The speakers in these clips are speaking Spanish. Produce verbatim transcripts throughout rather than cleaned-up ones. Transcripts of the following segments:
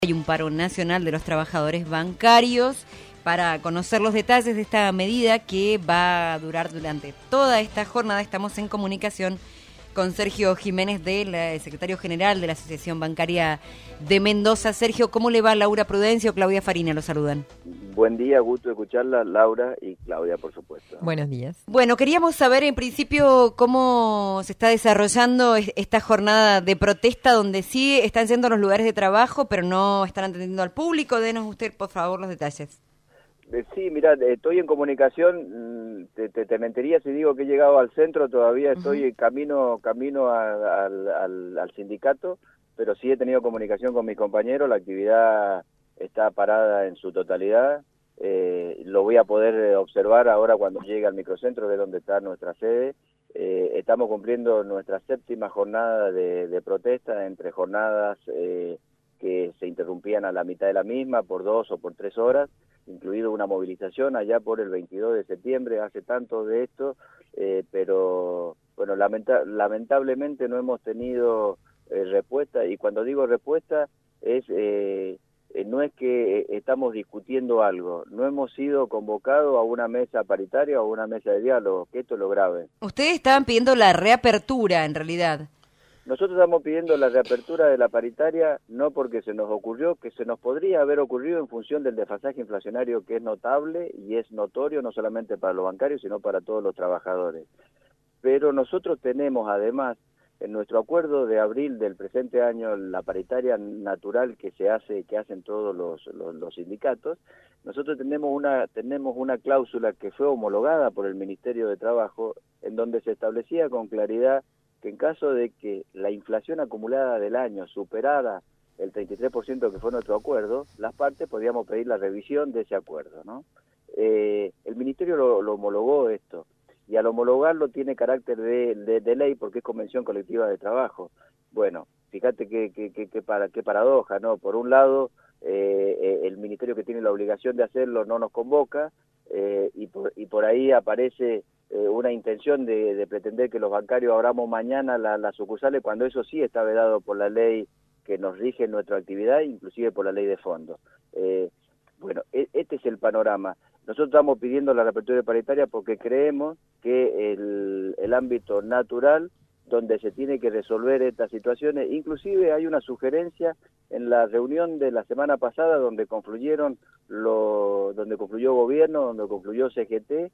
Hay un paro nacional de los trabajadores bancarios. Para conocer los detalles de esta medida que va a durar durante toda esta jornada, estamos en comunicación con Sergio Jiménez, del secretario general de la Asociación Bancaria de Mendoza. Sergio, ¿cómo le va? Laura Prudencio, Claudia Farina, lo saludan. Buen día, gusto de escucharla, Laura y Claudia, por supuesto. Buenos días. Bueno, queríamos saber en principio cómo se está desarrollando esta jornada de protesta, donde sí están yendo a los lugares de trabajo, pero no están atendiendo al público. Denos usted, por favor, los detalles. Sí, mira, estoy en comunicación, te, te, te mentiría si digo que he llegado al centro, todavía estoy uh-huh. camino camino a, al, al, al sindicato, pero sí he tenido comunicación con mis compañeros, la actividad está parada en su totalidad, eh, lo voy a poder observar ahora cuando llegue al microcentro, que es donde está nuestra sede. Eh, estamos cumpliendo nuestra séptima jornada de, de protesta, entre jornadas eh, que se interrumpían a la mitad de la misma por dos o por tres horas, incluido una movilización allá por el veintidós de septiembre, hace tanto de esto, eh, pero bueno, lamenta lamentablemente no hemos tenido eh, respuesta, y cuando digo respuesta es eh, eh, no es que estamos discutiendo algo, no hemos sido convocados a una mesa paritaria o a una mesa de diálogo, que esto es lo grave. Ustedes estaban pidiendo la reapertura, en realidad. Nosotros estamos pidiendo la reapertura de la paritaria no porque se nos ocurrió, que se nos podría haber ocurrido en función del desfasaje inflacionario que es notable y es notorio no solamente para los bancarios, sino para todos los trabajadores. Pero nosotros tenemos además en nuestro acuerdo de abril del presente año, la paritaria natural que se hace, que hacen todos los, los, los sindicatos, nosotros tenemos una, tenemos una cláusula que fue homologada por el Ministerio de Trabajo, en donde se establecía con claridad que en caso de que la inflación acumulada del año superara el treinta y tres por ciento que fue nuestro acuerdo, las partes podíamos pedir la revisión de ese acuerdo, ¿no? Eh, el Ministerio lo, lo homologó esto, y al homologarlo tiene carácter de, de, de ley porque es convención colectiva de trabajo. Bueno, fíjate qué que, que, que para, qué paradoja, ¿no? Por un lado, eh, el Ministerio que tiene la obligación de hacerlo no nos convoca, eh, y, por, y por ahí aparece Eh, una intención de, de pretender que los bancarios abramos mañana las la sucursales, cuando eso sí está vedado por la ley que nos rige en nuestra actividad, inclusive por la ley de fondos. Eh, bueno, e este es el panorama. Nosotros estamos pidiendo la reapertura paritaria porque creemos que el, el ámbito natural donde se tiene que resolver estas situaciones, inclusive hay una sugerencia en la reunión de la semana pasada donde confluyeron lo, donde confluyó gobierno, donde confluyó C G T,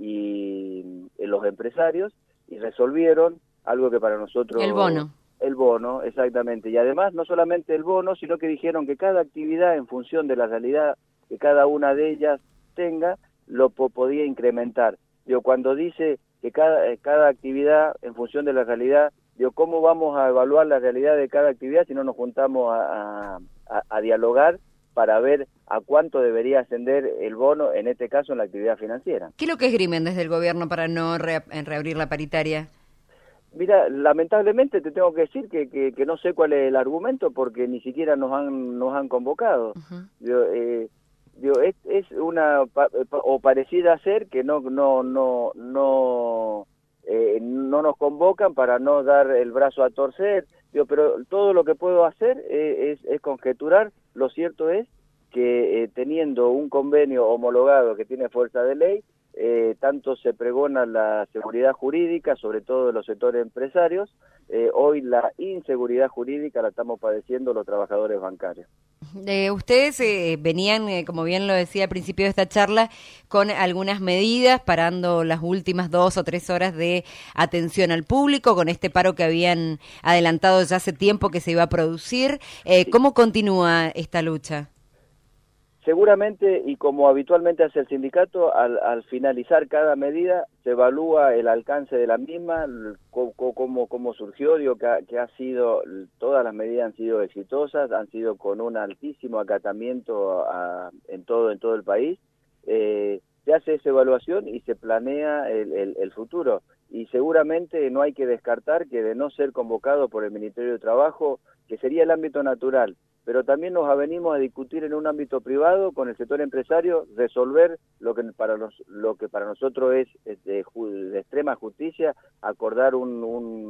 y los empresarios, y resolvieron algo que para nosotros... El bono. El bono, exactamente. Y además, no solamente el bono, sino que dijeron que cada actividad, en función de la realidad que cada una de ellas tenga, lo po podía incrementar. Digo, cuando dice que cada, cada actividad, en función de la realidad, digo, ¿cómo vamos a evaluar la realidad de cada actividad si no nos juntamos a, a, a dialogar para ver a cuánto debería ascender el bono, en este caso en la actividad financiera? ¿Qué es lo que esgrimen desde el gobierno para no re reabrir la paritaria? Mira, lamentablemente te tengo que decir que, que, que no sé cuál es el argumento porque ni siquiera nos han nos han convocado. Uh-huh. Yo, eh, yo, es, es una, o parecida ser que no no no no eh, no nos convocan para no dar el brazo a torcer. Yo, pero todo lo que puedo hacer es, es, es conjeturar. Lo cierto es que eh, teniendo un convenio homologado que tiene fuerza de ley, eh, tanto se pregona la seguridad jurídica, sobre todo de los sectores empresarios, eh, hoy la inseguridad jurídica la estamos padeciendo los trabajadores bancarios. Eh, ustedes eh, venían, eh, como bien lo decía al principio de esta charla, con algunas medidas, parando las últimas dos o tres horas de atención al público, con este paro que habían adelantado ya hace tiempo que se iba a producir. Eh, sí. ¿Cómo continúa esta lucha? Seguramente, y como habitualmente hace el sindicato, al, al finalizar cada medida se evalúa el alcance de la misma, cómo, cómo surgió, digo que ha, que ha sido, todas las medidas han sido exitosas, han sido con un altísimo acatamiento a, en todo en todo el país. Eh, se hace esa evaluación y se planea el, el, el futuro. Y seguramente no hay que descartar que de no ser convocado por el Ministerio de Trabajo, que sería el ámbito natural, pero también nos avenimos a discutir en un ámbito privado con el sector empresario, resolver lo que para los, lo que para nosotros es, es de, de extrema justicia, acordar un, un,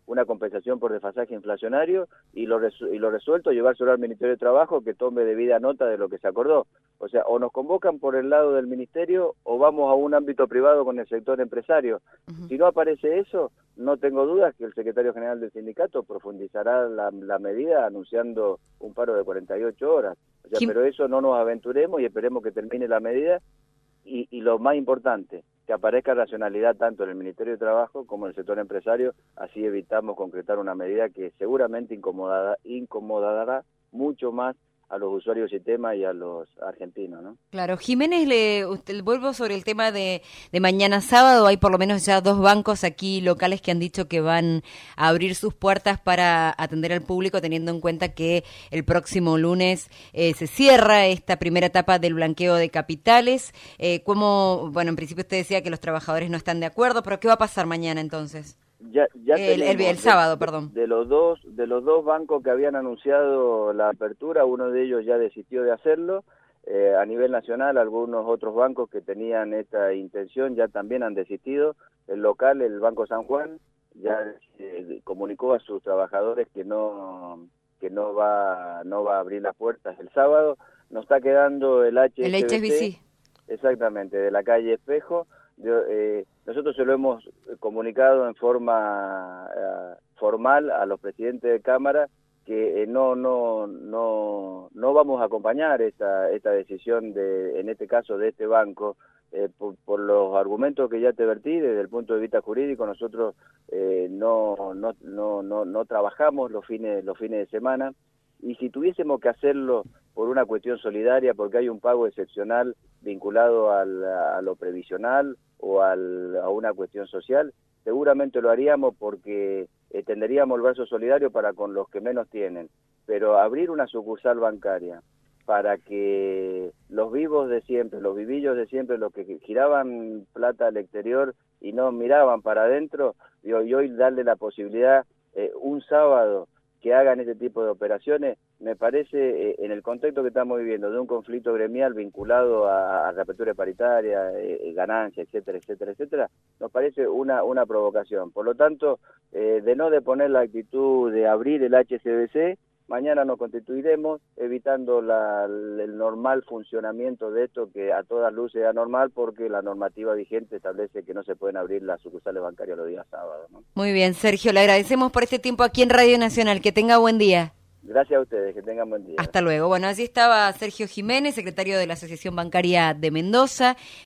una compensación por desfasaje inflacionario y lo, resu- y lo resuelto llevárselo al Ministerio de Trabajo que tome debida nota de lo que se acordó. O sea, o nos convocan por el lado del Ministerio o vamos a un ámbito privado con el sector empresario. Uh-huh. Si no aparece eso, no tengo dudas que el secretario general del sindicato profundizará la, la medida anunciando un paro de cuarenta y ocho horas. O sea, pero eso no nos aventuremos y esperemos que termine la medida y, y lo más importante, que aparezca racionalidad tanto en el Ministerio de Trabajo como en el sector empresario, así evitamos concretar una medida que seguramente incomodará, incomodará mucho más a los usuarios del sistema y a los argentinos, ¿no? Claro, Jiménez, le usted, vuelvo sobre el tema de, de mañana sábado. Hay por lo menos ya dos bancos aquí locales que han dicho que van a abrir sus puertas para atender al público, teniendo en cuenta que el próximo lunes eh, se cierra esta primera etapa del blanqueo de capitales. Eh, ¿cómo, bueno, en principio usted decía que los trabajadores no están de acuerdo, pero ¿qué va a pasar mañana entonces? Ya, ya el, el, el sábado, de, perdón. De los dos, de los dos bancos que habían anunciado la apertura, uno de ellos ya desistió de hacerlo. Eh, a nivel nacional, algunos otros bancos que tenían esta intención ya también han desistido. El local, el Banco San Juan, ya eh, comunicó a sus trabajadores que no que no va no va a abrir las puertas el sábado. Nos está quedando el H S B C. El H S B C. Exactamente, de la calle Espejo. De, eh, nosotros se lo hemos comunicado en forma uh, formal a los presidentes de Cámara que eh, no no no no vamos a acompañar esta esta decisión de, en este caso, de este banco eh, por, por los argumentos que ya te vertí. Desde el punto de vista jurídico, nosotros eh, no, no no no no trabajamos los fines los fines de semana, y si tuviésemos que hacerlo por una cuestión solidaria, porque hay un pago excepcional vinculado al, a lo previsional o al, a una cuestión social, seguramente lo haríamos porque extenderíamos el brazo solidario para con los que menos tienen. Pero abrir una sucursal bancaria para que los vivos de siempre, los vivillos de siempre, los que giraban plata al exterior y no miraban para adentro, y hoy, hoy darle la posibilidad eh, un sábado que hagan ese tipo de operaciones, me parece, eh, en el contexto que estamos viviendo, de un conflicto gremial vinculado a, a reapertura paritaria, eh, ganancia, etcétera, etcétera, etcétera, nos parece una una provocación. Por lo tanto, eh, de no deponer la actitud de abrir el H S B C, mañana nos constituiremos, evitando la, el normal funcionamiento de esto, que a todas luces es anormal, porque la normativa vigente establece que no se pueden abrir las sucursales bancarias los días sábados, ¿no? Muy bien, Sergio, le agradecemos por este tiempo aquí en Radio Nacional. Que tenga buen día. Gracias a ustedes, que tengan buen día. Hasta luego. Bueno, así estaba Sergio Jiménez, secretario de la Asociación Bancaria de Mendoza.